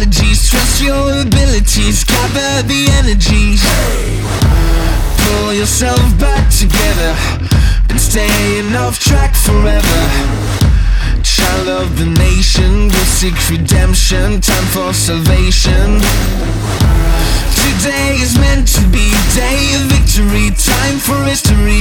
strategies, trust your abilities, gather the energies. Pull yourself back together, been staying off track forever. Child of the nation, go seek redemption, time for salvation. Today is meant to be day of victory, time for history.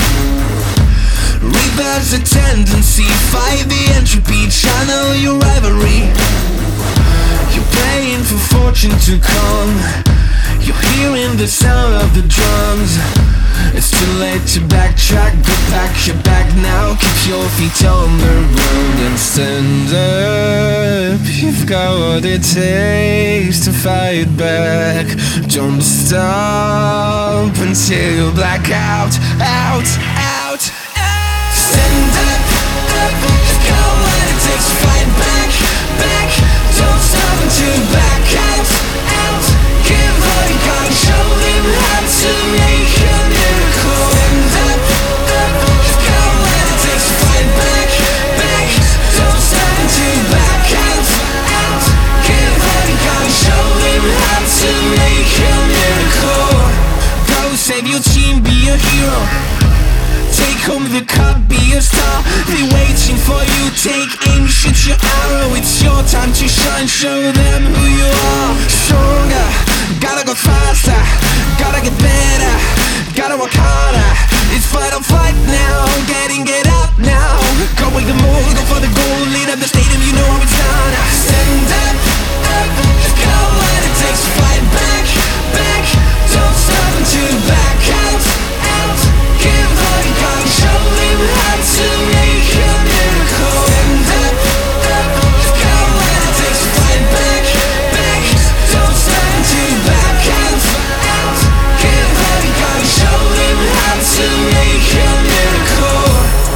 Reverse the tendency, fight the entropy, channel your rivalry. You're praying for fortune to come, you're hearing the sound of the drums. It's too late to backtrack, go pack your bag now, keep your feet on the ground and stand up. You've got what it takes to fight back. Don't stop until you black out, out, out. Stand up, up. You've got what it takes to fight back, back. Don't stop until you black out, out. Give all you got and show them how to make a miracle. Stand up, up. You've got what it takes to fight back, back. Don't stop until you black out, out. Give all you got and show them how to make a miracle. Go save your team, be a hero. Take home the cup, be a star. They're waiting for you, take aim, shoot your arrow. It's your time to shine, show them who you are. Stronger, gotta go faster, gotta get better, gotta work harder. It's fight or flight now, get up now. Go with the move, go for the goal, lead up the stadium, you know how it's done. Stand up, up, you've got what it takes to fight back, back. Don't stop until you back out, out. Give all you got and show them how to make a miracle. Stand up, up, you've got what it takes to fight back, back. Don't stop until you back out, out. Give all you got and show them how to make a miracle.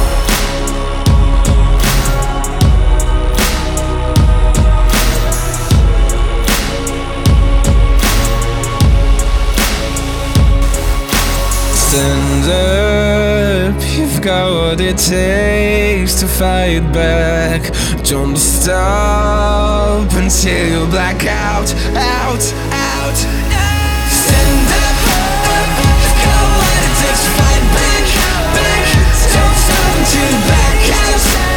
Stand up, you've got what it takes to fight back. Don't stop until you black out, out, out. Stand up, up, you've got what it takes to fight back, back. Don't stop until you black out.